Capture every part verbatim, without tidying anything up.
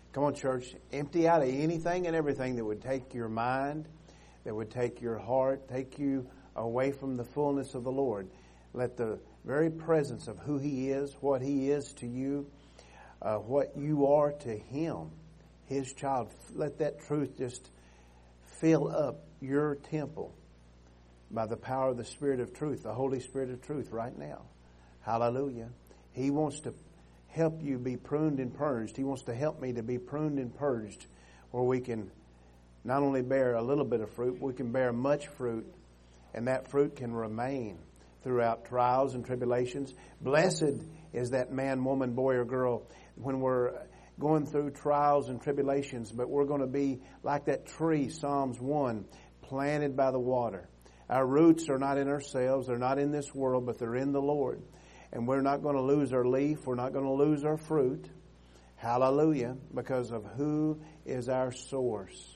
Come on, church. Empty out of anything and everything that would take your mind, that would take your heart, take you away from the fullness of the Lord. Let the very presence of who He is, what He is to you, uh, what you are to Him, His child, let that truth just fill up your temple by the power of the Spirit of truth, the Holy Spirit of truth right now. Hallelujah. He wants to help you be pruned and purged. He wants to help me to be pruned and purged where we can not only bear a little bit of fruit, but we can bear much fruit, and that fruit can remain throughout trials and tribulations. Blessed is that man, woman, boy, or girl when we're going through trials and tribulations, but we're going to be like that tree, Psalms one, planted by the water. Our roots are not in ourselves, they're not in this world, but they're in the Lord. And we're not going to lose our leaf, we're not going to lose our fruit. Hallelujah, because of who is our source.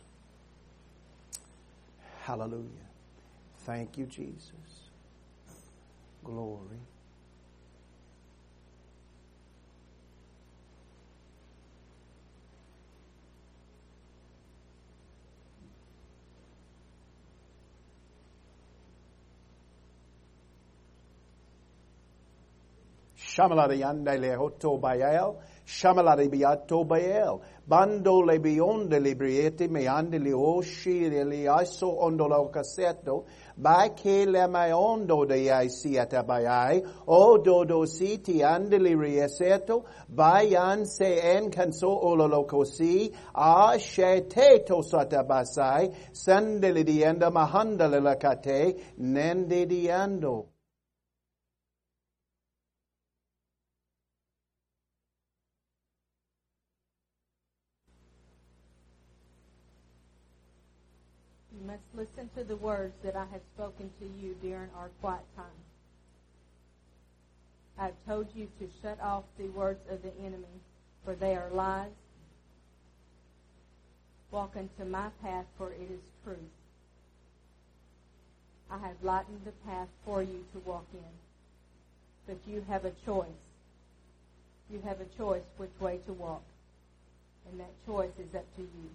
Hallelujah. Thank you, Jesus. Glory. Shamalari andele hoto bael, shamalari biato bael, bando le bionde libriete me andeli oshi li iso ondolo casetto, by che le maiondo de ai siata by o dodo siti andeli rieseto, by an se en canso ololocosi, a she teto sata basai, sandeli dienda mahandale lacate, nende diando. You must listen to the words that I have spoken to you during our quiet time. I have told you to shut off the words of the enemy, for they are lies. Walk into my path, for it is truth. I have lightened the path for you to walk in. But you have a choice. You have a choice which way to walk. And that choice is up to you.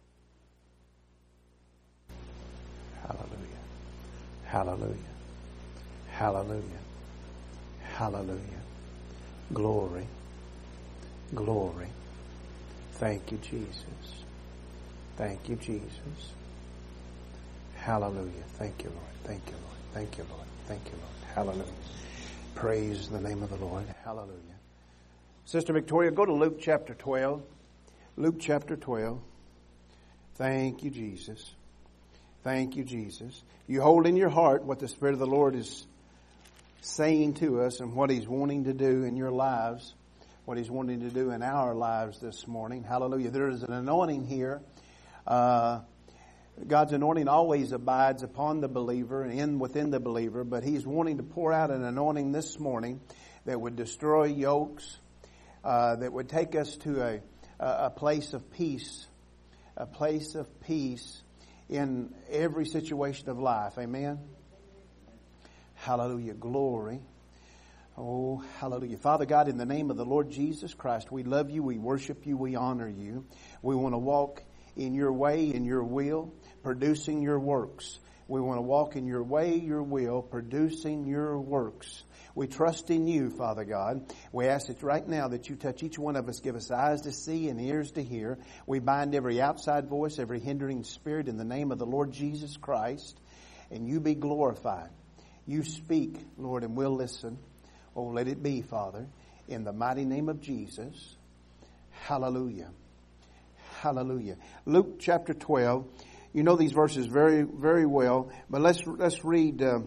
Hallelujah. Hallelujah. Hallelujah. Hallelujah. Glory. Glory. Thank you, Jesus. Thank you, Jesus. Hallelujah. Thank you, Lord. Thank you, Lord. Thank you, Lord. Thank you, Lord. Hallelujah. Praise the name of the Lord. Hallelujah. Sister Victoria, go to Luke chapter twelve. Luke chapter twelve. Thank you, Jesus. Thank you, Jesus. You hold in your heart what the Spirit of the Lord is saying to us and what He's wanting to do in your lives, what He's wanting to do in our lives this morning. Hallelujah. There is an anointing here. Uh, God's anointing always abides upon the believer and in within the believer, but He's wanting to pour out an anointing this morning that would destroy yokes, uh, that would take us to a, a place of peace, a place of peace in every situation of life. Amen. Hallelujah. Glory. Oh, hallelujah. Father God, in the name of the Lord Jesus Christ, we love you, we worship you, we honor you. We want to walk in your way, in your will, producing your works. We want to walk in your way, your will, producing your works. We trust in you, Father God. We ask that right now that you touch each one of us, give us eyes to see and ears to hear. We bind every outside voice, every hindering spirit in the name of the Lord Jesus Christ. And you be glorified. You speak, Lord, and we'll listen. Oh, let it be, Father, in the mighty name of Jesus. Hallelujah. Hallelujah. Luke chapter twelve. You know these verses very, very well, but let's let's read uh,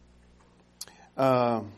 uh,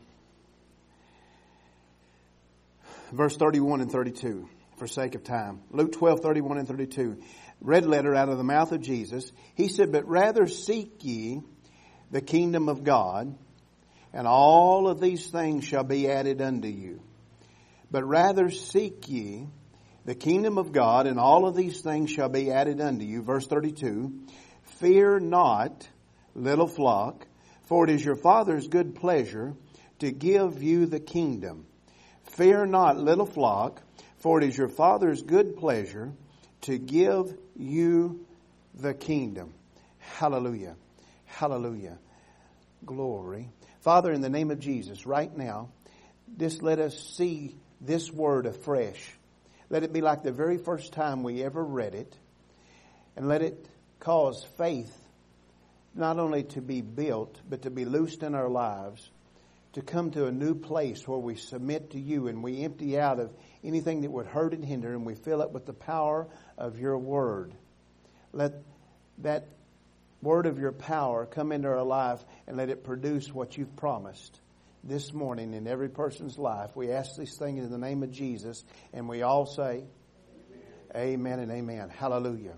verse thirty-one and thirty-two for sake of time. Luke twelve, thirty-one and thirty-two. Red letter out of the mouth of Jesus. He said, "But rather seek ye the kingdom of God, and all of these things shall be added unto you. But rather seek ye the kingdom of God, and all of these things shall be added unto you." Verse thirty-two. "Fear not, little flock, for it is your Father's good pleasure to give you the kingdom. Fear not, little flock, for it is your Father's good pleasure to give you the kingdom. Hallelujah. Hallelujah. Glory. Father, in the name of Jesus, right now, just let us see this word afresh. Let it be like the very first time we ever read it. And let it cause faith not only to be built, but to be loosed in our lives, to come to a new place where we submit to you and we empty out of anything that would hurt and hinder, and we fill it with the power of your word. Let that word of your power come into our life and let it produce what you've promised this morning in every person's life. We ask these things in the name of Jesus, and we all say amen, amen and amen. Hallelujah.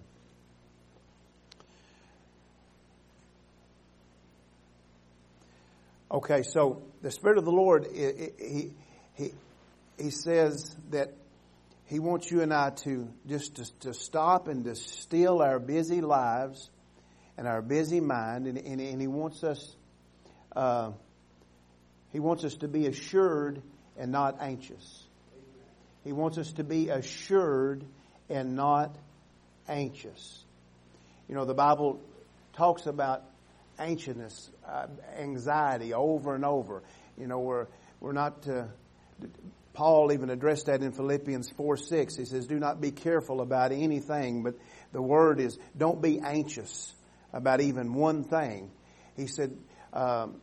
Okay, so the Spirit of the Lord, he, he, he says that He wants you and I to just to, to stop and to still our busy lives and our busy mind, and, and, and He wants us, uh, He wants us to be assured and not anxious. He wants us to be assured and not anxious. You know, the Bible talks about anxiousness, uh, anxiety over and over. You know, we're we're not. Uh, Paul even addressed that in Philippians four six. He says, "Do not be careful about anything," but the word is, "Don't be anxious about even one thing." He said um,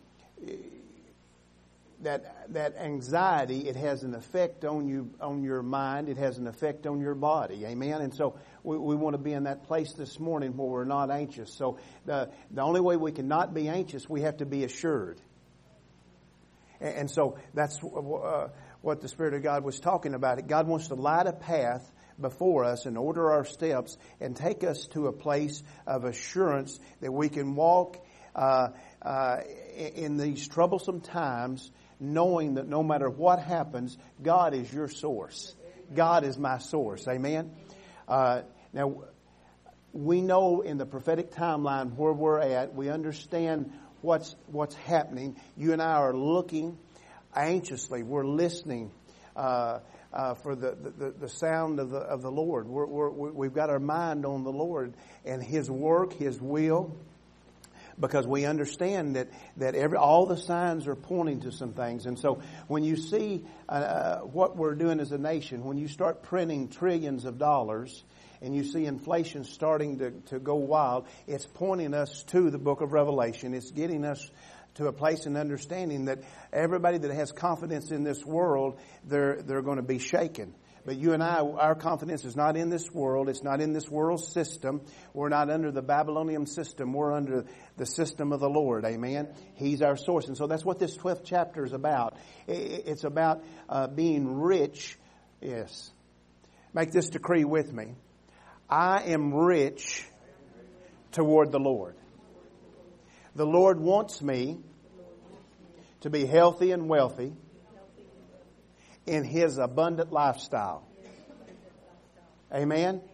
that that anxiety, it has an effect on you, on your mind. It has an effect on your body. Amen. And so we, we want to be in that place this morning where we're not anxious. So the the only way we can not be anxious, we have to be assured. And, and so that's uh, what the Spirit of God was talking about. God wants to light a path before us and order our steps and take us to a place of assurance that we can walk uh, uh, in these troublesome times, knowing that no matter what happens, God is your source. God is my source. Amen? Uh, now, we know in the prophetic timeline where we're at. We understand what's what's happening. You and I are looking anxiously. We're listening uh, uh, for the, the, the sound of the of the Lord. We're, we're, we've got our mind on the Lord and His work, His will, because we understand that that every all the signs are pointing to some things. And so when you see uh, what we're doing as a nation, when you start printing trillions of dollars and you see inflation starting to, to go wild, it's pointing us to the book of Revelation. It's getting us to a place in understanding that everybody that has confidence in this world, they're they're going to be shaken. But you and I, our confidence is not in this world. It's not in this world system. We're not under the Babylonian system. We're under the system of the Lord. Amen. He's our source. And so that's what this twelfth chapter is about. It's about uh, being rich. Yes. Make this decree with me. I am rich toward the Lord. The Lord wants me to be healthy and wealthy in His abundant lifestyle. Amen?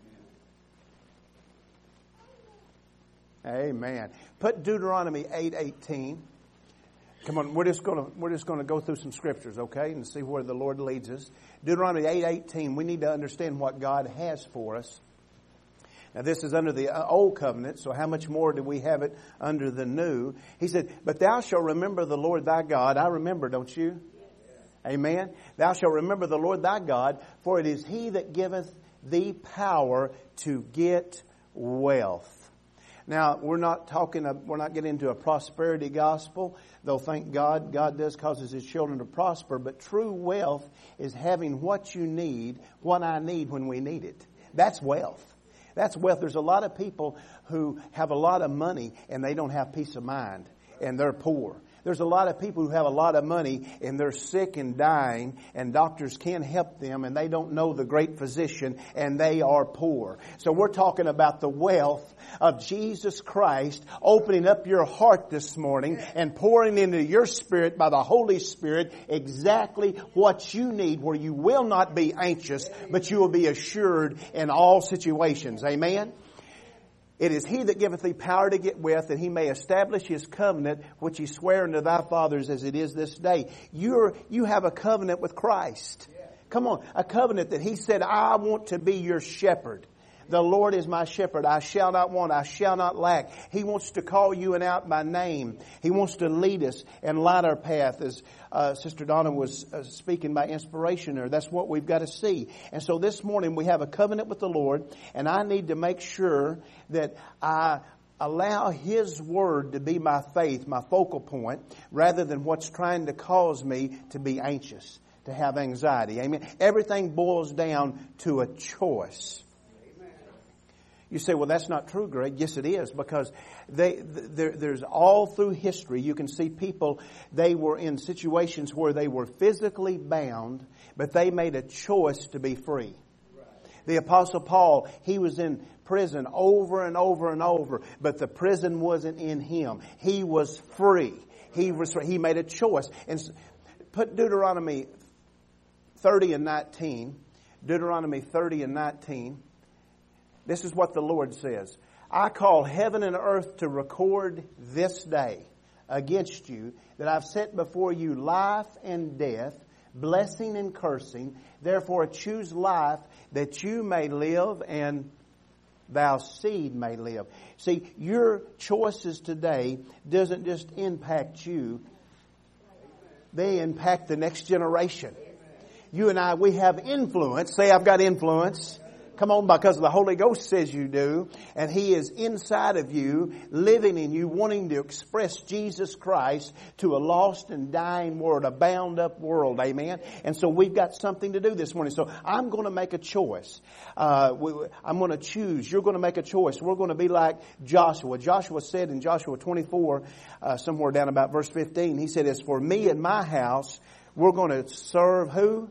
Amen. Put Deuteronomy eight eighteen. Come on, we're just going to we're just going to go through some scriptures, okay, and see where the Lord leads us. Deuteronomy eight eighteen. We need to understand what God has for us. Now, this is under the old covenant, so how much more do we have it under the new? He said, "But thou shalt remember the Lord thy God." I remember, don't you? Yes. Amen. "Thou shalt remember the Lord thy God, for it is He that giveth thee power to get wealth." Now, we're not talking, we're not getting into a prosperity gospel, though thank God, God does causes His children to prosper. But true wealth is having what you need, what I need when we need it. That's wealth. That's wealth. There's a lot of people who have a lot of money and they don't have peace of mind and they're poor. There's a lot of people who have a lot of money and they're sick and dying and doctors can't help them and they don't know the great physician and they are poor. So we're talking about the wealth of Jesus Christ opening up your heart this morning and pouring into your spirit by the Holy Spirit exactly what you need, where you will not be anxious, but you will be assured in all situations. Amen? It is He that giveth thee power to get wealth, that He may establish His covenant, which He sware unto thy fathers as it is this day. You're, you have a covenant with Christ. Come on, a covenant that He said, "I want to be your shepherd." The Lord is my shepherd. I shall not want. I shall not lack. He wants to call you and out by name. He wants to lead us and light our path. As uh, Sister Donna was uh, speaking by inspiration there, that's what we've got to see. And so this morning we have a covenant with the Lord, and I need to make sure that I allow His Word to be my faith, my focal point, rather than what's trying to cause me to be anxious, to have anxiety. Amen. Everything boils down to a choice. You say, well, that's not true, Greg. Yes, it is, because they, there, there's all through history, you can see people, they were in situations where they were physically bound, but they made a choice to be free. The Apostle Paul, he was in prison over and over and over, but the prison wasn't in him. He was free. He was free. He made a choice. And put Deuteronomy thirty and nineteen. Deuteronomy thirty and nineteen. This is what the Lord says. I call heaven and earth to record this day against you that I've set before you life and death, blessing and cursing. Therefore choose life that you may live and thou seed may live. See, your choices today doesn't just impact you. They impact the next generation. You and I, we have influence. Say, I've got influence. Come on, because the Holy Ghost says you do. And He is inside of you, living in you, wanting to express Jesus Christ to a lost and dying world, a bound up world. Amen. And so we've got something to do this morning. So I'm going to make a choice. Uh, we, I'm going to choose. You're going to make a choice. We're going to be like Joshua. Joshua said in Joshua twenty-four, uh, somewhere down about verse fifteen, he said, as for me and my house, we're going to serve who?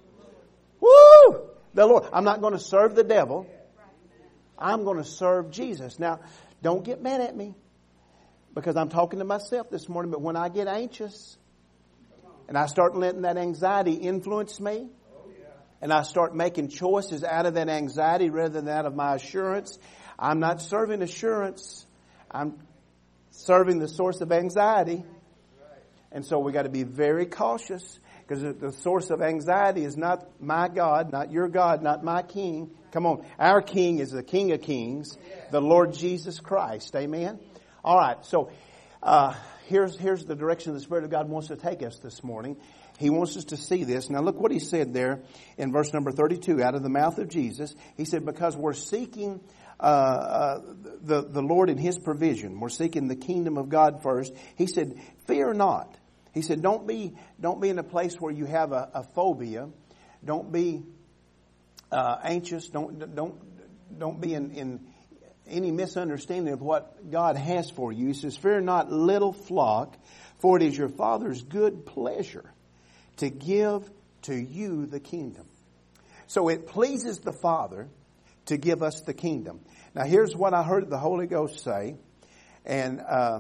Woo! The Lord. I'm not going to serve the devil. I'm going to serve Jesus. Now, don't get mad at me, because I'm talking to myself this morning, but when I get anxious and I start letting that anxiety influence me, and I start making choices out of that anxiety rather than out of my assurance, I'm not serving assurance. I'm serving the source of anxiety. And so we got to be very cautious. Because the source of anxiety is not my God, not your God, not my King. Come on. Our King is the King of Kings, the Lord Jesus Christ. Amen? All right. So uh, here's, here's the direction the Spirit of God wants to take us this morning. He wants us to see this. Now look what He said there in verse number thirty-two, out of the mouth of Jesus. He said, because we're seeking uh, uh, the, the Lord and His provision. We're seeking the kingdom of God first. He said, fear not. He said, don't be, don't be in a place where you have a, a phobia. Don't be uh, anxious. Don't, don't, don't be in, in any misunderstanding of what God has for you. He says, fear not, little flock, for it is your Father's good pleasure to give to you the kingdom. So it pleases the Father to give us the kingdom. Now here's what I heard the Holy Ghost say, and uh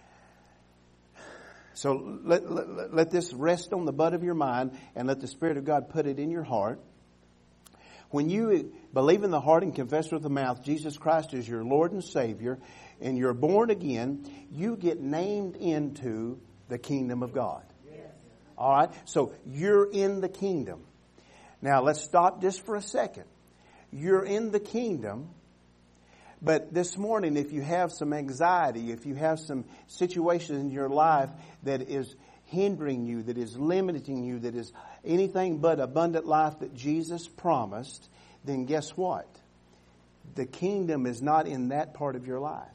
So let, let, let this rest on the butt of your mind, and let the Spirit of God put it in your heart. When you believe in the heart and confess with the mouth Jesus Christ is your Lord and Savior, and you're born again, you get named into the kingdom of God. Yes. All right? So you're in the kingdom. Now let's stop just for a second. You're in the kingdom. But this morning, if you have some anxiety, if you have some situations in your life that is hindering you, that is limiting you, that is anything but abundant life that Jesus promised, then guess what? The kingdom is not in that part of your life.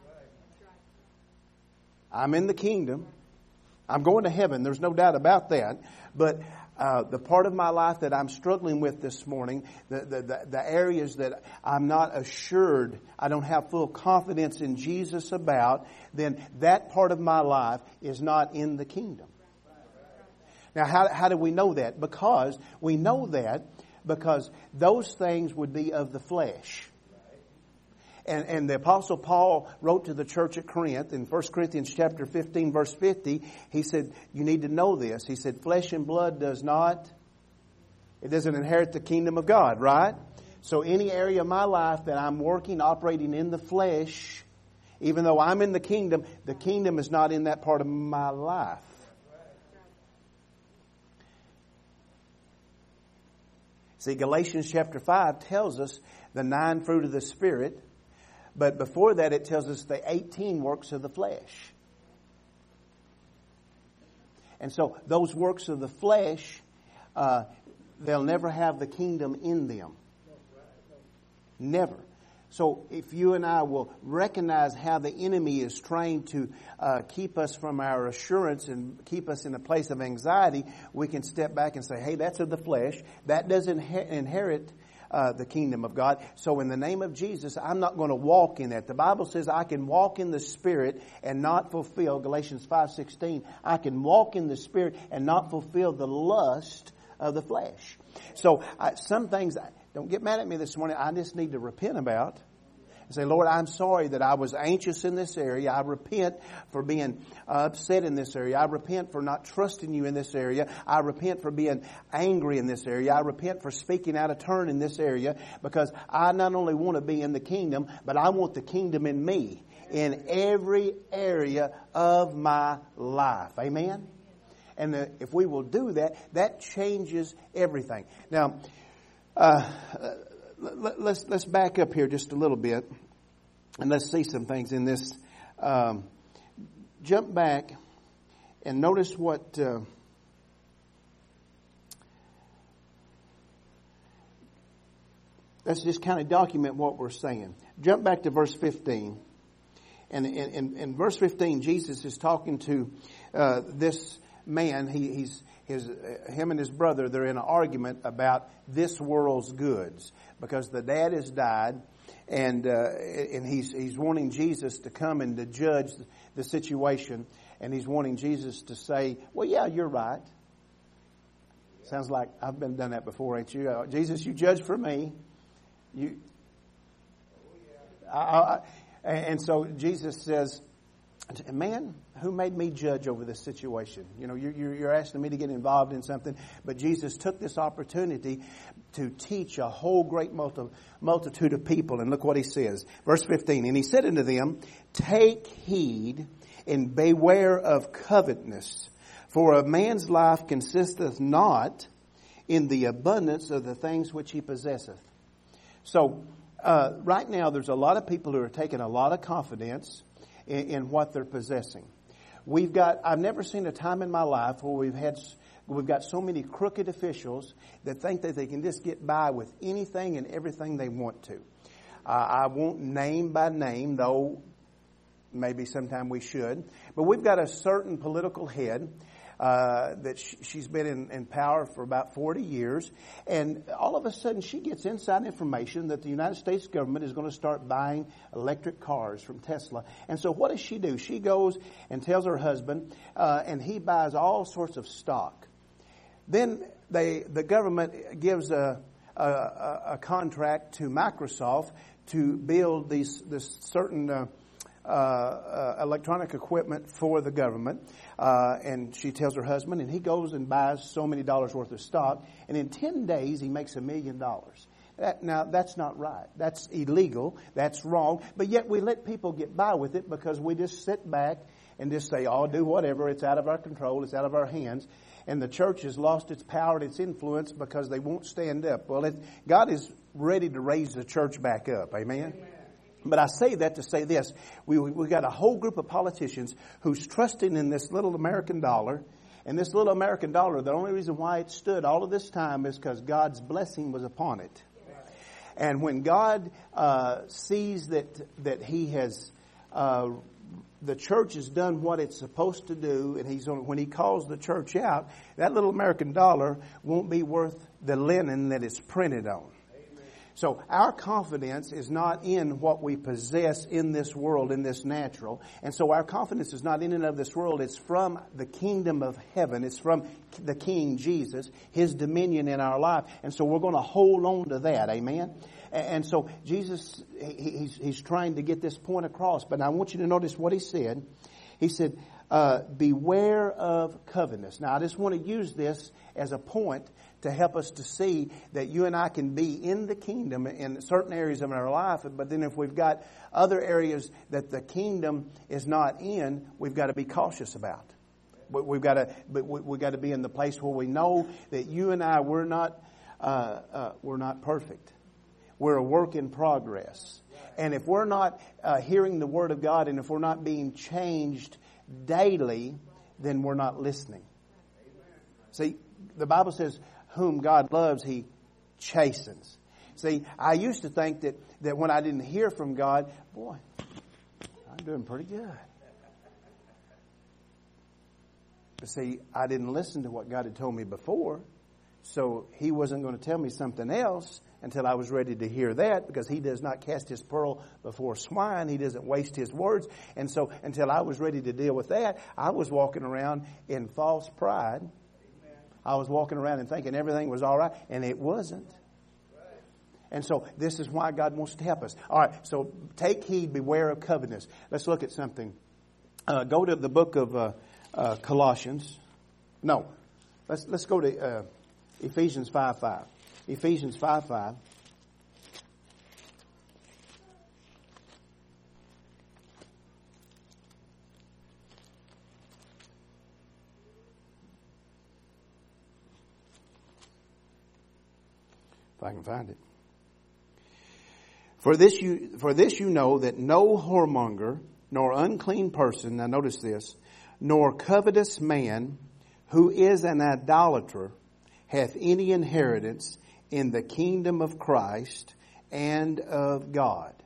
I'm in the kingdom. I'm going to heaven. There's no doubt about that. But Uh, the part of my life that I'm struggling with this morning, the, the, the, the areas that I'm not assured, I don't have full confidence in Jesus about, then that part of my life is not in the kingdom. Now, how, how do we know that? Because we know that because those things would be of the flesh. And, and the Apostle Paul wrote to the church at Corinth in First Corinthians chapter fifteen, verse fifty. He said, you need to know this. He said, flesh and blood does not, it doesn't inherit the kingdom of God, right? So any area of my life that I'm working, operating in the flesh, even though I'm in the kingdom, the kingdom is not in that part of my life. See, Galatians chapter five tells us the nine fruit of the Spirit, but before that it tells us the eighteen works of the flesh. And so those works of the flesh, uh, they'll never have the kingdom in them. Never. So if you and I will recognize how the enemy is trying to uh, keep us from our assurance and keep us in a place of anxiety, we can step back and say, hey, that's of the flesh. That doesn't ha- inherit uh, the kingdom of God. So in the name of Jesus, I'm not going to walk in that. The Bible says I can walk in the Spirit and not fulfill, Galatians five sixteen, I can walk in the Spirit and not fulfill the lust of the flesh. So uh, some things... Don't get mad at me this morning. I just need to repent about. And say, Lord, I'm sorry that I was anxious in this area. I repent for being upset in this area. I repent for not trusting you in this area. I repent for being angry in this area. I repent for speaking out of turn in this area, because I not only want to be in the kingdom, but I want the kingdom in me in every area of my life. Amen? And the, if we will do that, that changes everything. Now, Uh, let's let's back up here just a little bit, and let's see some things in this. Um, jump back and notice what uh, let's just kind of document what we're saying. Jump back to verse fifteen, and in, in, in verse fifteen, Jesus is talking to uh, this man. He, he's His, him and his brother, they're in an argument about this world's goods, because the dad has died, and uh, and he's he's wanting Jesus to come and to judge the situation, and he's wanting Jesus to say, "Well, yeah, you're right." Sounds like I've been done that before, ain't you? Uh, Jesus, you judge for me. You, I, I, and so Jesus says, "Man, who made me judge over this situation?" You know, you're, you're asking me to get involved in something. But Jesus took this opportunity to teach a whole great multi, multitude of people. And look what he says. Verse fifteen, and he said unto them, take heed and beware of covetousness. For a man's life consisteth not in the abundance of the things which he possesseth. So, uh, right now there's a lot of people who are taking a lot of confidence in, in what they're possessing. We've got, I've never seen a time in my life where we've had, we've got so many crooked officials that think that they can just get by with anything and everything they want to. Uh, I won't name by name, though maybe sometime we should. But we've got a certain political head uh, that sh- she's been in, in power for about forty years. And all of a sudden she gets inside information that the United States government is going to start buying electric cars from Tesla. And so what does she do? She goes and tells her husband, uh, and he buys all sorts of stock. Then they, the government gives a, a, a contract to Microsoft to build these this certain uh, uh, uh, electronic equipment for the government. Uh, and she tells her husband, and he goes and buys so many dollars worth of stock. And in ten days, he makes a million dollars. That, now, that's not right. That's illegal. That's wrong. But yet we let people get by with it because we just sit back and just say, oh, do whatever. It's out of our control. It's out of our hands. And the church has lost its power and its influence because they won't stand up. Well, it, God is ready to raise the church back up. Amen? Amen. But I say that to say this. We we got a whole group of politicians who's trusting in this little American dollar. And this little American dollar, the only reason why it stood all of this time is because God's blessing was upon it. And when God uh, sees that that He has, uh, the church has done what it's supposed to do, and He's on, when He calls the church out, that little American dollar won't be worth the linen that it's printed on. So our confidence is not in what we possess in this world, in this natural. And so our confidence is not in and of this world. It's from the kingdom of heaven. It's from the King Jesus, His dominion in our life. And so we're going to hold on to that. Amen? And so Jesus, he's, he's trying to get this point across. But I want you to notice what He said. He said, uh, beware of covetousness. Now I just want to use this as a point to help us to see that you and I can be in the kingdom in certain areas of our life, but then if we've got other areas that the kingdom is not in, we've got to be cautious about. We've got to, but we've got to be in the place where we know that you and I, we're not uh, uh, we're not perfect. We're a work in progress. And if we're not uh, hearing the Word of God, and if we're not being changed daily, then we're not listening. See, the Bible says, whom God loves, He chastens. See, I used to think that, that when I didn't hear from God, boy, I'm doing pretty good. But see, I didn't listen to what God had told me before, so He wasn't going to tell me something else until I was ready to hear that, because He does not cast His pearl before swine. He doesn't waste His words. And so until I was ready to deal with that, I was walking around in false pride. I was walking around and thinking everything was all right, and it wasn't. And so this is why God wants to help us. All right, so take heed, beware of covetousness. Let's look at something. Uh, go to the book of uh, uh, Colossians. No, let's let's go to uh, Ephesians five five. Ephesians five five. If I can find it. For this you, for this you know that no whoremonger, nor unclean person, now notice this, nor covetous man who is an idolater hath any inheritance in the kingdom of Christ and of God.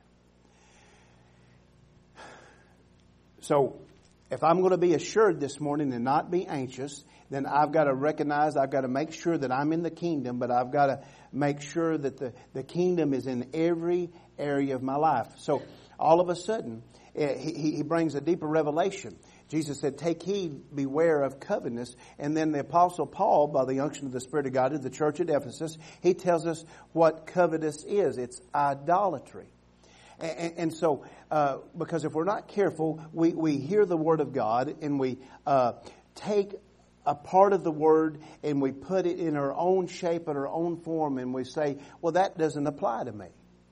So, if I'm going to be assured this morning and not be anxious, then I've got to recognize, I've got to make sure that I'm in the kingdom, but I've got to make sure that the, the kingdom is in every area of my life. So all of a sudden, he, he brings a deeper revelation. Jesus said, take heed, beware of covetousness. And then the Apostle Paul, by the unction of the Spirit of God, to the church at Ephesus, he tells us what covetous is. It's idolatry. And, and so, uh, because if we're not careful, we, we hear the Word of God and we uh, take a part of the Word and we put it in our own shape and our own form, and we say, well, that doesn't apply to me.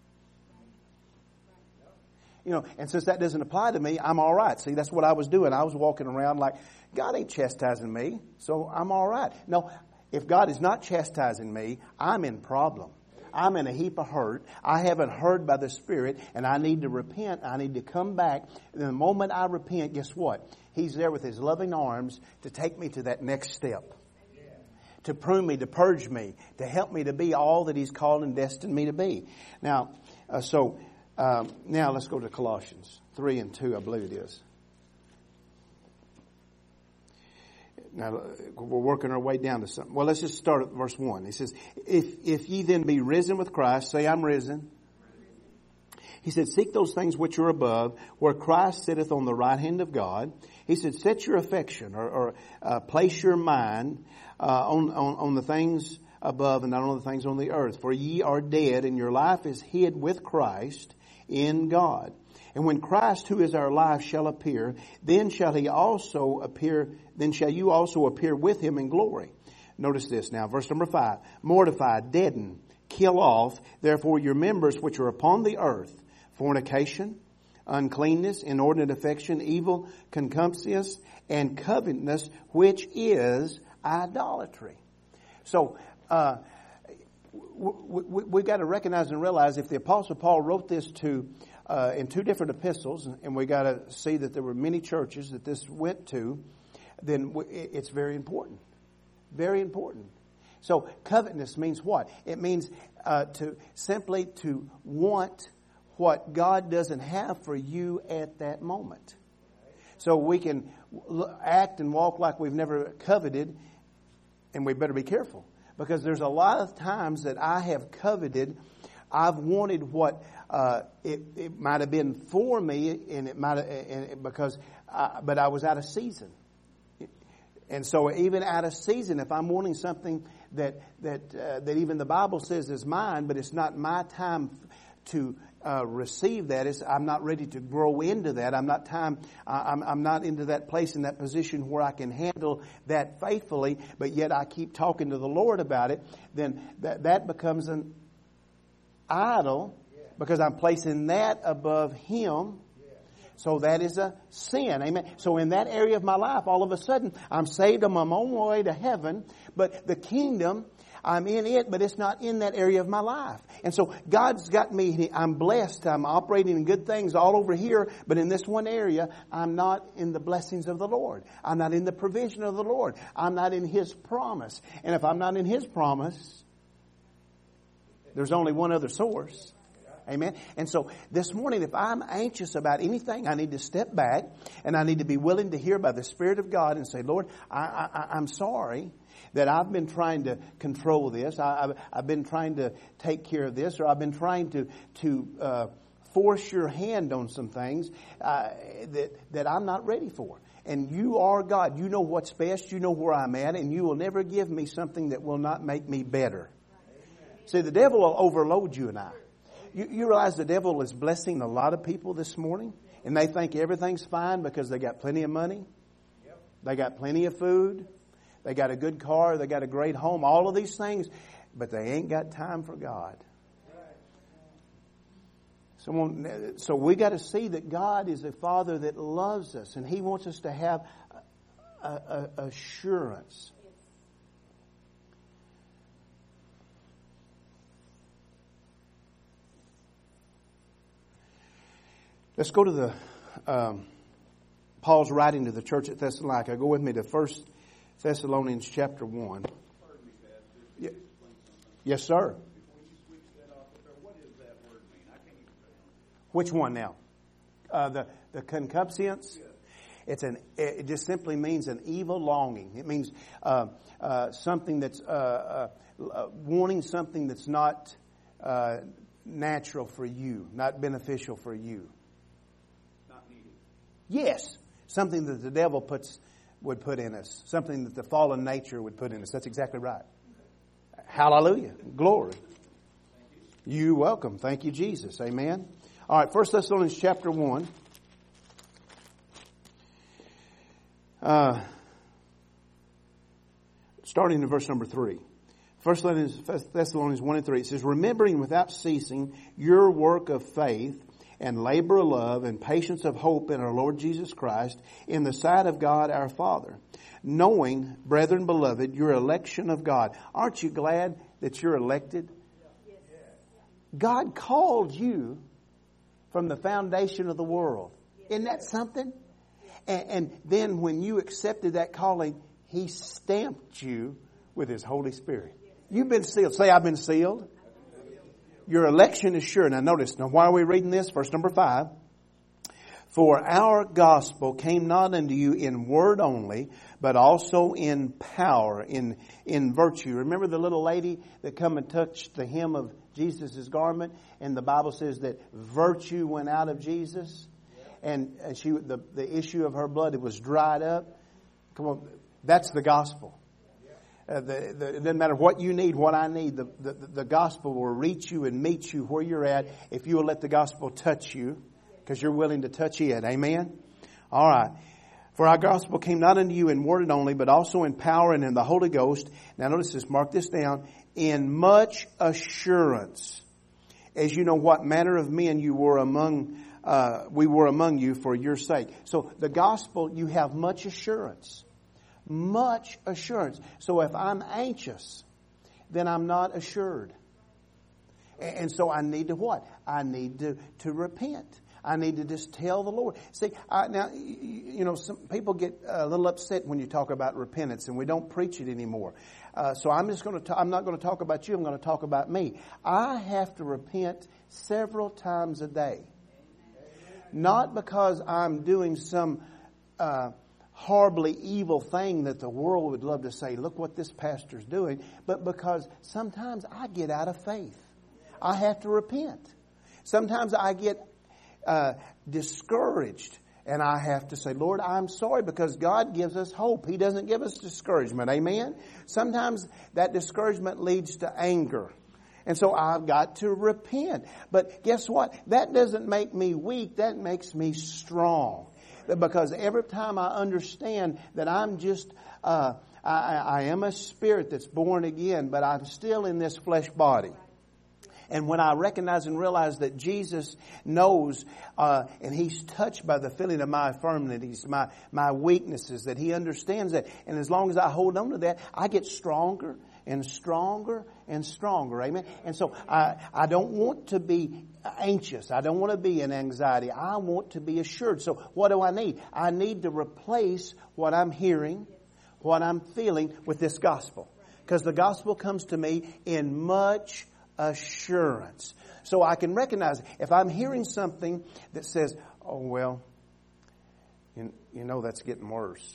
You know, and since that doesn't apply to me, I'm all right. See, that's what I was doing. I was walking around like, God ain't chastising me, so I'm all right. No, if God is not chastising me, I'm in problem. I'm in a heap of hurt. I haven't heard by the Spirit, and I need to repent. I need to come back. And the moment I repent, guess what? He's there with His loving arms to take me to that next step. To prune me, to purge me, to help me to be all that He's called and destined me to be. Now, uh, so um, now let's go to Colossians three and two, I believe it is. Now, we're working our way down to something. Well, let's just start at verse one. He says, if, if ye then be risen with Christ, say, I'm risen. He said, seek those things which are above, where Christ sitteth on the right hand of God. He said, set your affection, or, or uh, place your mind uh, on, on, on the things above and not on the things on the earth. For ye are dead, and your life is hid with Christ in God. And when Christ, who is our life, shall appear, then shall he also appear, then shall you also appear with him in glory. Notice this now, verse number five. Mortify, deaden, kill off, therefore your members which are upon the earth, fornication, uncleanness, inordinate affection, evil, concupiscence, and covetousness, which is idolatry. So, uh, we, we, we've got to recognize and realize if the Apostle Paul wrote this to Uh, in two different epistles, and we got to see that there were many churches that this went to, then it's very important. Very important. So covetousness means what? It means uh, to simply to want what God doesn't have for you at that moment. So we can act and walk like we've never coveted, and we better be careful. Because there's a lot of times that I have coveted, I've wanted what uh, it, it might have been for me, and it might have, and it, because, I, but I was out of season. And so, even out of season, if I'm wanting something that that uh, that even the Bible says is mine, but it's not my time to uh, receive that. It's, I'm not ready to grow into that. I'm not time. I'm, I'm not into that place in that position where I can handle that faithfully. But yet, I keep talking to the Lord about it. Then that that becomes an idol, because I'm placing that above Him. So that is a sin. Amen. So in that area of my life, all of a sudden, I'm saved. I'm on my own way to heaven. But the kingdom, I'm in it, but it's not in that area of my life. And so God's got me, I'm blessed, I'm operating in good things all over here, but in this one area, I'm not in the blessings of the Lord. I'm not in the provision of the Lord. I'm not in His promise. And if I'm not in His promise, there's only one other source. Amen. And so this morning, if I'm anxious about anything, I need to step back and I need to be willing to hear by the Spirit of God and say, Lord, I, I, I'm sorry that I've been trying to control this. I, I've, I've been trying to take care of this, or I've been trying to, to uh, force your hand on some things uh, that, that I'm not ready for. And you are God. You know what's best. You know where I'm at. And you will never give me something that will not make me better. See, the devil will overload you and I. You, you realize the devil is blessing a lot of people this morning, and they think everything's fine because they got plenty of money, they got plenty of food, they got a good car, they got a great home, all of these things, but they ain't got time for God. Someone, so we got to see that God is a Father that loves us, and He wants us to have a, a, a assurance. Let's go to the, um, Paul's writing to the church at Thessalonica. Go with me to First Thessalonians chapter one. Yeah. Yes, sir. Which one now? Uh, the, the concupiscence? It's an, it just simply means an evil longing. It means uh, uh, something that's, uh, uh, wanting something that's not uh, natural for you, not beneficial for you. Yes, something that the devil puts would put in us, something that the fallen nature would put in us. That's exactly right. Hallelujah, glory. You're welcome. Thank you, Jesus. Amen. All right, First Thessalonians chapter one. Uh, starting in verse number three. First Thessalonians one and three. It says, remembering without ceasing your work of faith and labor of love and patience of hope in our Lord Jesus Christ in the sight of God our Father. Knowing, brethren beloved, your election of God. Aren't you glad that you're elected? God called you from the foundation of the world. Isn't that something? And, and then when you accepted that calling, He stamped you with His Holy Spirit. You've been sealed. Say, I've been sealed. Your election is sure. Now notice, now why are we reading this? Verse number five. For our gospel came not unto you in word only, but also in power, in in virtue. Remember the little lady that come and touched the hem of Jesus' garment? And the Bible says that virtue went out of Jesus. And she the, the issue of her blood, it was dried up. Come on, that's the gospel. Uh, the, the, it doesn't matter what you need, what I need. The, the, the gospel will reach you and meet you where you're at if you will let the gospel touch you, because you're willing to touch it. Amen? All right. For our gospel came not unto you in word only, but also in power and in the Holy Ghost. Now notice this, mark this down. In much assurance, as you know what manner of men you were among, uh, we were among you for your sake. So the gospel, you have much assurance. Much assurance. So if I'm anxious, then I'm not assured. And so I need to what? I need to, to repent. I need to just tell the Lord. See, I, now, you know, some people get a little upset when you talk about repentance, and we don't preach it anymore. Uh, so I'm just going to, I'm not going to talk about you. I'm going to talk about me. I have to repent several times a day. Not because I'm doing some, uh, horribly evil thing that the world would love to say, look what this pastor's doing, but because sometimes I get out of faith. I have to repent. Sometimes I get uh, discouraged, and I have to say, Lord, I'm sorry, because God gives us hope. He doesn't give us discouragement. Amen? Sometimes that discouragement leads to anger. And so I've got to repent. But guess what? That doesn't make me weak. That makes me strong. Because every time I understand that I'm just, uh, I, I am a spirit that's born again, but I'm still in this flesh body. And when I recognize and realize that Jesus knows, uh, and He's touched by the feeling of my infirmities, my, my weaknesses, that He understands that. And as long as I hold on to that, I get stronger and stronger and stronger. Amen. And so I, I don't want to be anxious. I don't want to be in anxiety. I want to be assured. So what do I need? I need to replace what I'm hearing, what I'm feeling with this gospel. Because the gospel comes to me in much assurance. So I can recognize if I'm hearing something that says, oh, well, you, you know that's getting worse.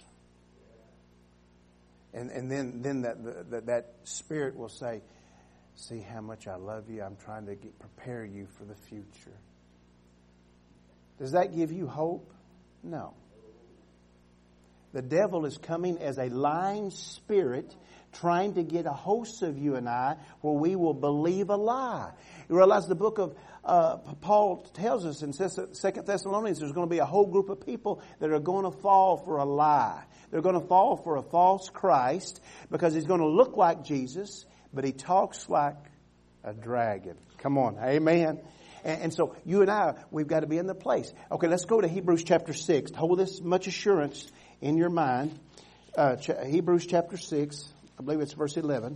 And and then then that, that that spirit will say, see how much I love you. I'm trying to get, prepare you for the future. Does that give you hope? No. The devil is coming as a lying spirit, trying to get a host of you and I where we will believe a lie. You realize the book of uh, Paul tells us in Second Thessalonians there's going to be a whole group of people that are going to fall for a lie. They're going to fall for a false Christ because he's going to look like Jesus, but he talks like a dragon. Come on, amen. And, and so you and I, we've got to be in the place. Okay, let's go to Hebrews chapter six. Hold this much assurance in your mind. Uh, ch- Hebrews chapter six, I believe it's verse eleven.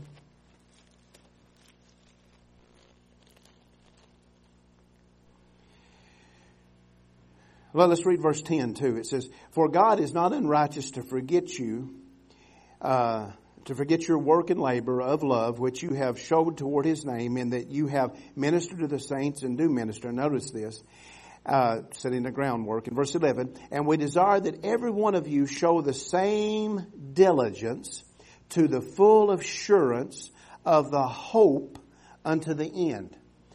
Well, let's read verse ten too. It says, for God is not unrighteous to forget you, uh, to forget your work and labor of love, which you have showed toward his name, in that you have ministered to the saints and do minister. Notice this, uh, setting the groundwork in verse eleven. And we desire that every one of you show the same diligence to the full assurance of the hope unto the end.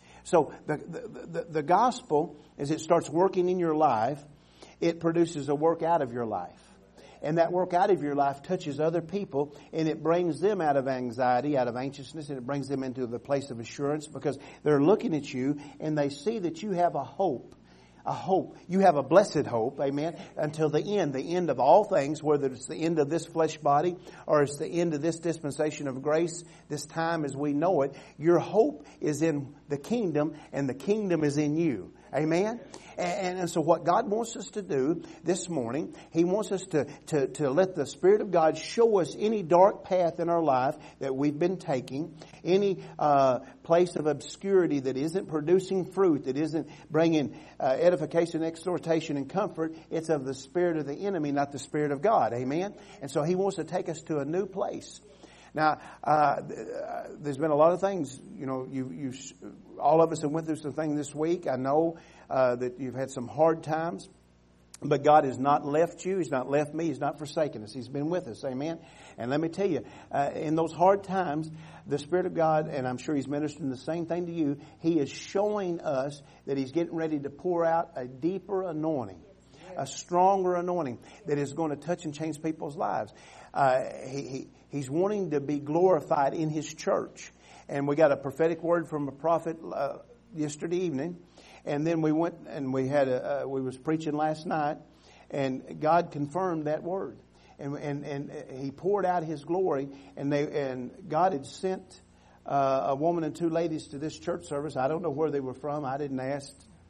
So the, the, the, the gospel, as it starts working in your life, it produces a work out of your life. And that work out of your life touches other people, and it brings them out of anxiety, out of anxiousness, and it brings them into the place of assurance because they're looking at you and they see that you have a hope. A hope. You have a blessed hope, amen, until the end, the end of all things, whether it's the end of this flesh body or it's the end of this dispensation of grace, this time as we know it. Your hope is in the kingdom and the kingdom is in you. Amen? And, and so what God wants us to do this morning, He wants us to, to, to let the Spirit of God show us any dark path in our life that we've been taking, any uh, place of obscurity that isn't producing fruit, that isn't bringing uh, edification, exhortation, and comfort. It's of the spirit of the enemy, not the Spirit of God. Amen? And so He wants to take us to a new place. Now, uh, there's been a lot of things, you know, you, you, all of us have went through some things this week. I know uh, that you've had some hard times, but God has not left you. He's not left me. He's not forsaken us. He's been with us. Amen. And let me tell you, uh, in those hard times, the Spirit of God, and I'm sure He's ministering the same thing to you, He is showing us that He's getting ready to pour out a deeper anointing, a stronger anointing that is going to touch and change people's lives. Uh, he, he He's wanting to be glorified in His church. And we got a prophetic word from a prophet uh, yesterday evening. And then we went and we had a, uh, we was preaching last night. And God confirmed that word. And and, and He poured out His glory. And they and God had sent uh, a woman and two ladies to this church service. I don't know where they were from. I didn't ask.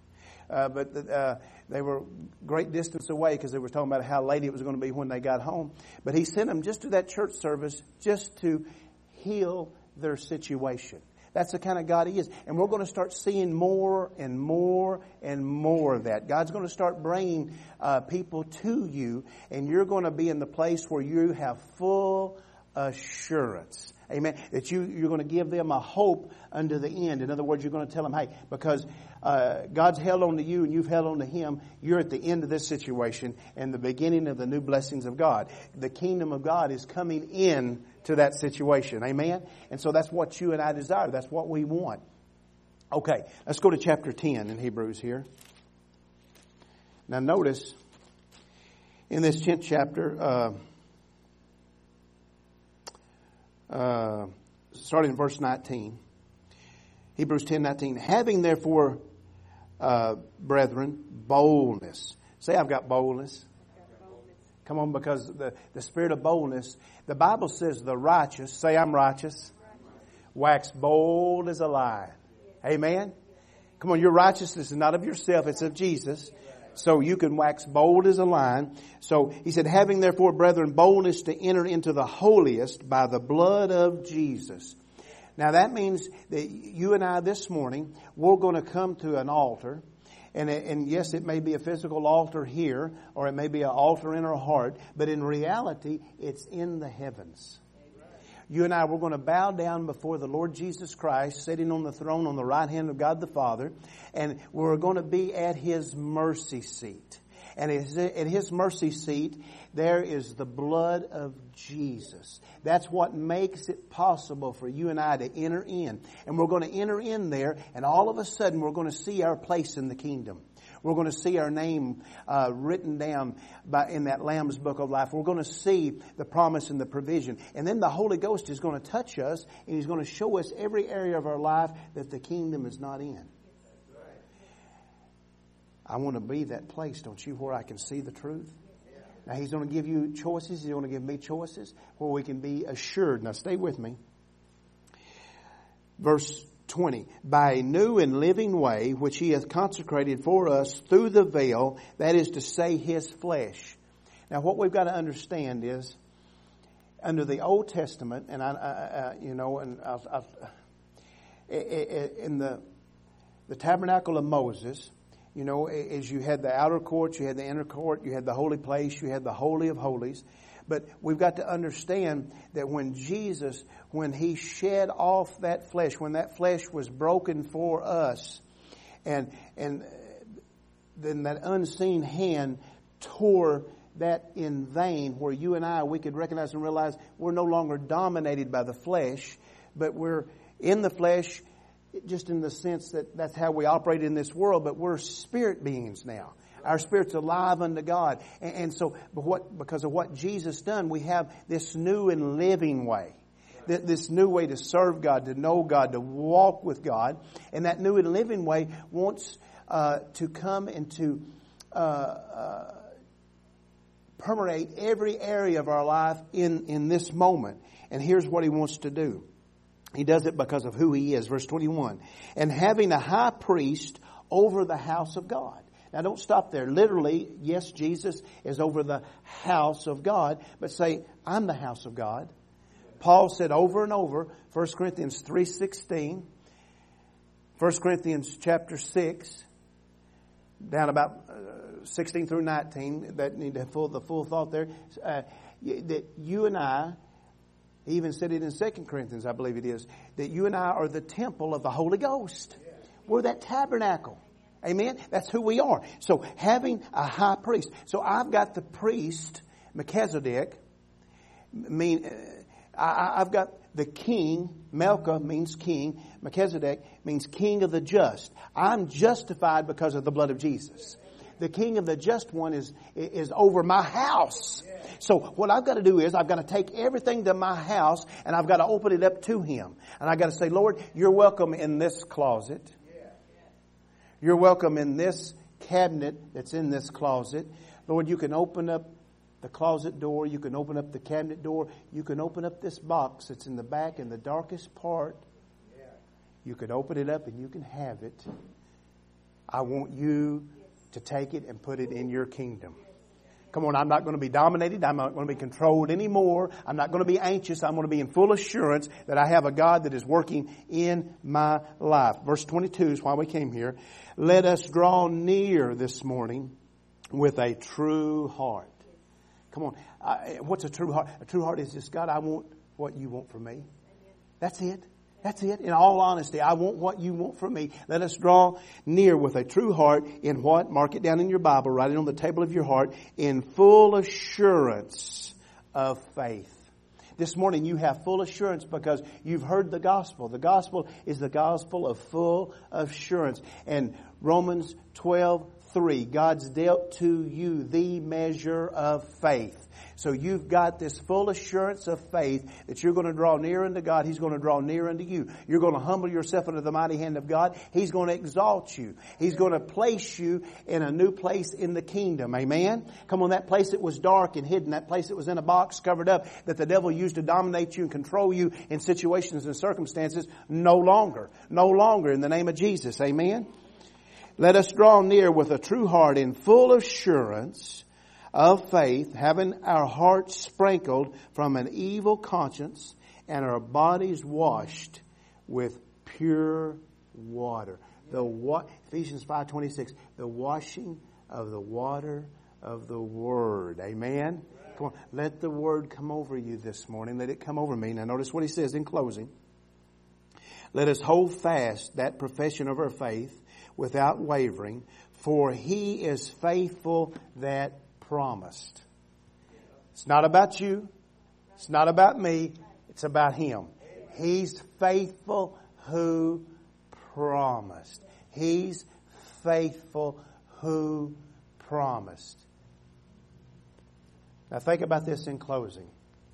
Uh, but uh, they were great distance away because they were talking about how late it was going to be when they got home. But He sent them just to that church service just to heal their situation. That's the kind of God He is. And we're going to start seeing more and more and more of that. God's going to start bringing uh, people to you, and you're going to be in the place where you have full assurance. Amen. That you, you're going to give them a hope unto the end. In other words, you're going to tell them, hey, because uh, God's held on to you and you've held on to Him, you're at the end of this situation and the beginning of the new blessings of God. The kingdom of God is coming in to that situation. Amen. And so that's what you and I desire. That's what we want. Okay, let's go to chapter ten in Hebrews here. Now notice in this tenth chapter, uh, Uh, starting in verse nineteen. Hebrews ten nineteen. Having therefore, uh, brethren, boldness. Say, I've got boldness. Come on, because the, the spirit of boldness, the Bible says the righteous, say I'm righteous, wax bold as a lion. Amen? Come on, your righteousness is not of yourself, it's of Jesus. So you can wax bold as a lion. So he said, having therefore, brethren, boldness to enter into the holiest by the blood of Jesus. Now that means that you and I this morning, we're going to come to an altar. And, and yes, it may be a physical altar here, or it may be an altar in our heart. But in reality, it's in the heavens. You and I, we're going to bow down before the Lord Jesus Christ, sitting on the throne on the right hand of God the Father. And we're going to be at His mercy seat. And at His mercy seat, there is the blood of Jesus. That's what makes it possible for you and I to enter in. And we're going to enter in there, and all of a sudden we're going to see our place in the kingdom. We're going to see our name uh, written down by, in that Lamb's Book of Life. We're going to see the promise and the provision. And then the Holy Ghost is going to touch us, and He's going to show us every area of our life that the kingdom is not in. I want to be that place, don't you, where I can see the truth? Now, He's going to give you choices. He's going to give me choices where we can be assured. Now, stay with me. Verse twenty. By a new and living way, which He hath consecrated for us through the veil, that is to say, His flesh. Now, what we've got to understand is, under the Old Testament, and I, I, I you know, and I've, I've, in the the tabernacle of Moses, you know, as you had the outer court, you had the inner court, you had the holy place, you had the Holy of Holies. But we've got to understand that when Jesus, when He shed off that flesh, when that flesh was broken for us, and and then that unseen hand tore that in vain, where you and I, we could recognize and realize we're no longer dominated by the flesh, but we're in the flesh, just in the sense that that's how we operate in this world, but we're spirit beings now. Our spirit's alive unto God. And, and so, but what, because of what Jesus done, we have this new and living way. This new way to serve God, to know God, to walk with God. And that new and living way wants uh, to come and to uh, uh, permeate every area of our life in, in this moment. And here's what He wants to do. He does it because of who He is. Verse twenty-one. And having a high priest over the house of God. Now don't stop there. Literally, yes, Jesus is over the house of God. But say, I'm the house of God. Paul said over and over, First Corinthians three sixteen, First Corinthians chapter six, down about uh, sixteen through nineteen, that need to have full, the full thought there, uh, that you and I, he even said it in Second Corinthians, I believe it is, that you and I are the temple of the Holy Ghost. We're that tabernacle. Amen? That's who we are. So having a high priest. So I've got the priest, Melchizedek. Mean, I, I've got the king. Melcha means king. Melchizedek means king of the just. I'm justified because of the blood of Jesus. The king of the just one is, is over my house. So what I've got to do is I've got to take everything to my house and I've got to open it up to Him. And I've got to say, Lord, you're welcome in this closet. You're welcome in this cabinet that's in this closet. Lord, you can open up the closet door. You can open up the cabinet door. You can open up this box that's in the back in the darkest part. You can open it up and you can have it. I want you to take it and put it in your kingdom. Come on, I'm not going to be dominated. I'm not going to be controlled anymore. I'm not going to be anxious. I'm going to be in full assurance that I have a God that is working in my life. Verse twenty-two is why we came here. Let us draw near this morning with a true heart. Come on. I, what's a true heart? A true heart is just, God, I want what you want from me. That's it. That's it. In all honesty, I want what you want from me. Let us draw near with a true heart in what? Mark it down in your Bible. Write it on the table of your heart. In full assurance of faith. This morning you have full assurance because you've heard the gospel. The gospel is the gospel of full assurance. And Romans twelve three, God's dealt to you the measure of faith. So you've got this full assurance of faith that you're going to draw near unto God. He's going to draw near unto you. You're going to humble yourself under the mighty hand of God. He's going to exalt you. He's going to place you in a new place in the kingdom. Amen? Come on, that place that was dark and hidden, that place that was in a box covered up, that the devil used to dominate you and control you in situations and circumstances, no longer. No longer in the name of Jesus. Amen? Let us draw near with a true heart in full assurance of faith, having our hearts sprinkled from an evil conscience and our bodies washed with pure water. The wa- Ephesians five twenty-six, the washing of the water of the Word. Amen? Come on, let the Word come over you this morning. Let it come over me. Now notice what he says in closing. Let us hold fast that profession of our faith without wavering, for He is faithful that promised. It's not about you. It's not about me. It's about Him. He's faithful who promised. He's faithful who promised. Now think about this in closing.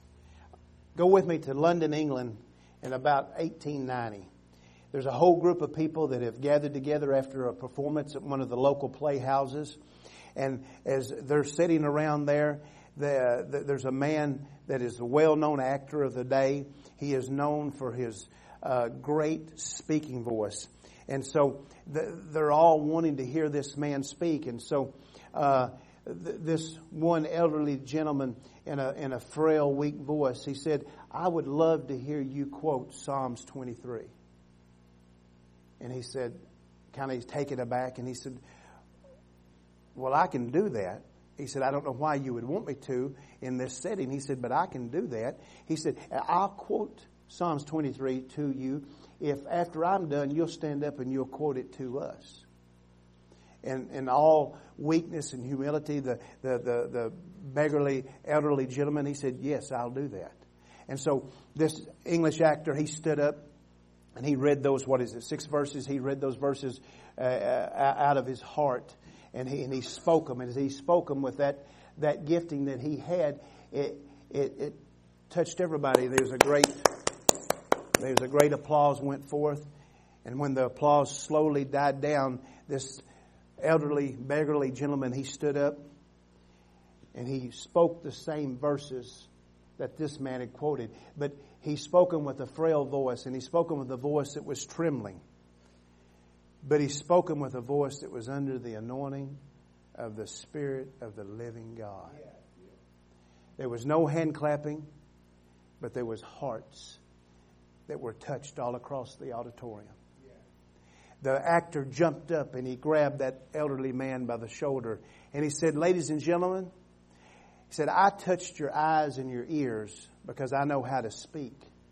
Go with me to London, England in about eighteen ninety. There's a whole group of people that have gathered together after a performance at one of the local playhouses. And as they're sitting around there, the, the, there's a man that is a well-known actor of the day. He is known for his uh, great speaking voice. And so the, they're all wanting to hear this man speak. And so uh, th- this one elderly gentleman in a, in a frail, weak voice, he said, I would love to hear you quote Psalms twenty-three. And he said, kind of taken aback, and he said, well, I can do that. He said, I don't know why you would want me to in this setting. He said, but I can do that. He said, I'll quote Psalms twenty-three to you if after I'm done, you'll stand up and you'll quote it to us. And in all weakness and humility, the, the, the, the beggarly, elderly gentleman, he said, yes, I'll do that. And so this English actor, he stood up and he read those, what is it, six verses. He read those verses uh, out of his heart. And he and he spoke them, and as he spoke them with that that gifting that he had, it it, it touched everybody. There's a great there's a great applause went forth, and when the applause slowly died down, this elderly, beggarly gentleman, he stood up, and he spoke the same verses that this man had quoted, but he spoke them with a frail voice, and he spoke them with a voice that was trembling. But he spoke them with a voice that was under the anointing of the Spirit of the living God. There was no hand clapping, but there was hearts that were touched all across the auditorium. The actor jumped up and he grabbed that elderly man by the shoulder and he said, ladies and gentlemen, he said, I touched your eyes and your ears because I know how to speak.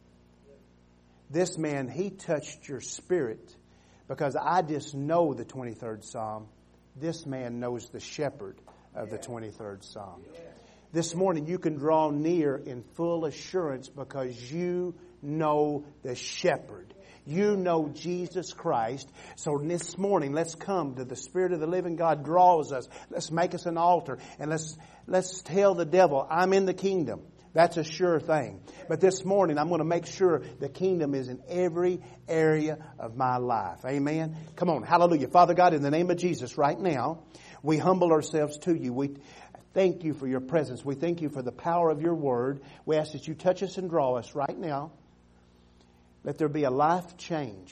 This man, he touched your spirit because I just know the twenty-third Psalm. This man knows the shepherd of the twenty-third Psalm. This morning you can draw near in full assurance because you know the shepherd. You know Jesus Christ. So this morning, let's come to the Spirit of the living God draws us. Let's make us an altar and let's let's tell the devil, I'm in the kingdom. That's a sure thing. But this morning, I'm going to make sure the kingdom is in every area of my life. Amen. Come on. Hallelujah. Father God, in the name of Jesus, right now, we humble ourselves to you. We thank you for your presence. We thank you for the power of your word. We ask that you touch us and draw us right now. Let there be a life change.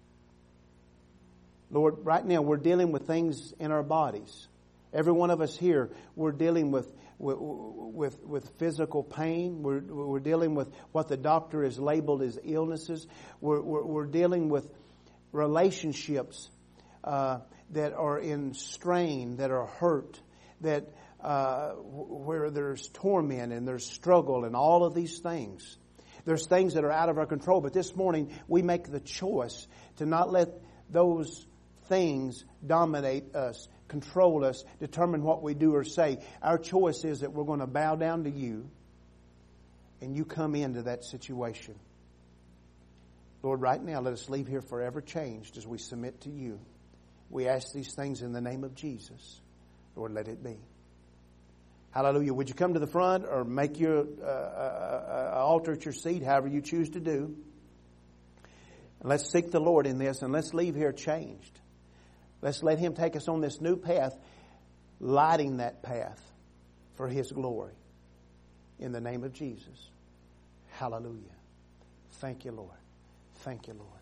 Lord, right now we're dealing with things in our bodies. Every one of us here, we're dealing with with with, with physical pain. We're we're dealing with what the doctor has labeled as illnesses. We're we're, we're dealing with relationships uh, that are in strain, that are hurt, that uh, where there's torment and there's struggle and all of these things. There's things that are out of our control. But this morning, we make the choice to not let those things dominate us, control us, determine what we do or say. Our choice is that we're going to bow down to you and you come into that situation. Lord, right now, let us leave here forever changed as we submit to you. We ask these things in the name of Jesus. Lord, let it be. Hallelujah. Would you come to the front or make your uh, uh, uh, altar at your seat, however you choose to do. And let's seek the Lord in this and let's leave here changed. Let's let Him take us on this new path, lighting that path for His glory. In the name of Jesus. Hallelujah. Thank you, Lord. Thank you, Lord.